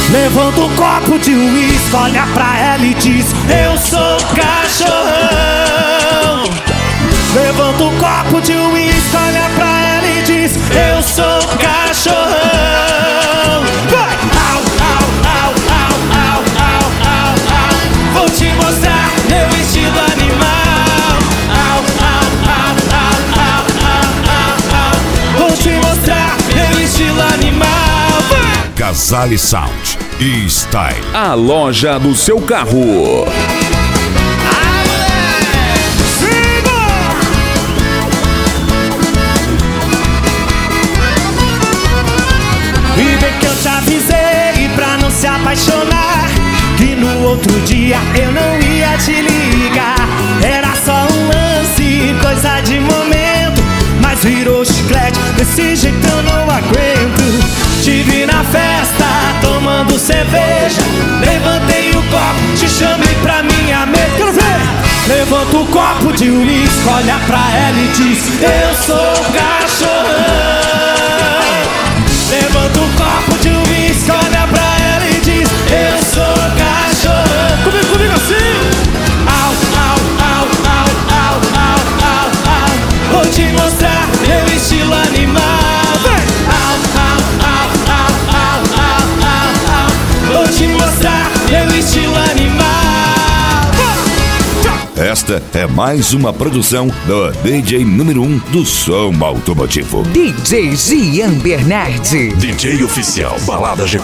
Levanta um copo de uísque, olha pra ela e diz: eu sou cachorrão. Levanta um copo de uísque, olha pra ela e diz: eu sou cachorrão. Vai! Au, au, au, au, au, au, au, au. Vou te mostrar meu estilo animal. Au, au, au, au, au, au, au, au. Vou te mostrar meu estilo animal. Vai! Casale Sound e Style. A loja do seu carro. E bem que eu te avisei pra não se apaixonar, que no outro dia eu não ia te ligar. Era só um lance, coisa de momento, mas virou chiclete, desse jeito eu não aguento. Te vi na festa, tomando cerveja, levantei o copo, te chamei pra minha mesa. Quero ver! Levanta o copo de uísque, olha pra ela e diz: eu sou cachorrão. Levanta um copo de uísque, olha pra ela e diz: eu sou cachorro. Comigo assim. Au, au, au, au, au, au, au, au. Vou te mostrar meu estilo animal. Vem. Au, au, au, au, au, au, au, au. Vou te mostrar meu estilo animal. Esta é mais uma produção do DJ número 1 do som automotivo. DJ Gian Bernardi. DJ oficial Balada G4.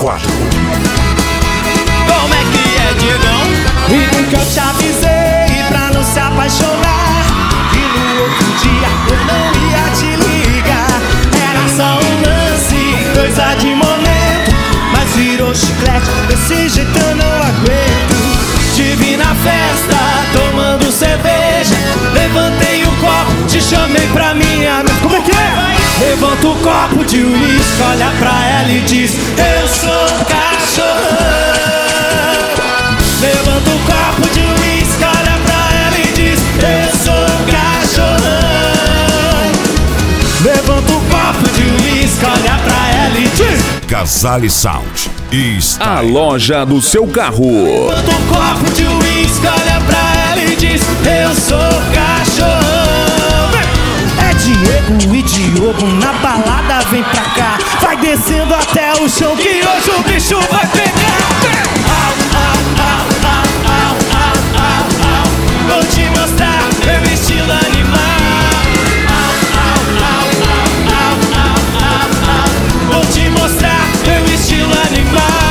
Como é que é, Diegão? E nunca eu te avisei pra não se apaixonar, que no outro dia eu não ia te ligar. Era só um lance, coisa de momento, mas virou chiclete, desse jeito eu não aguento. Te vi na festa, tomando cerveja, levantei o copo, te chamei pra minha mesa. Como é que é? Levanta o copo de uísque, olha pra ela e diz: eu sou cachorrão. Levanta o copo de uísque, olha pra ela e diz: eu sou cachorrão. Levanta o copo de uísque, olha pra ela e diz: Casale Sound e A Style. loja do seu carro. levanta um copo de uísque, olha pra ela e diz: eu sou cachorrão. É Diego e Diogo na balada, vem pra cá. Vai descendo até o chão que hoje o bicho vai pegar. Au, au, au, au, au, au, au, au. Vou te mostrar meu estilo animal. Au, au, au, au, au, au, au, au. Vou te mostrar meu estilo animal.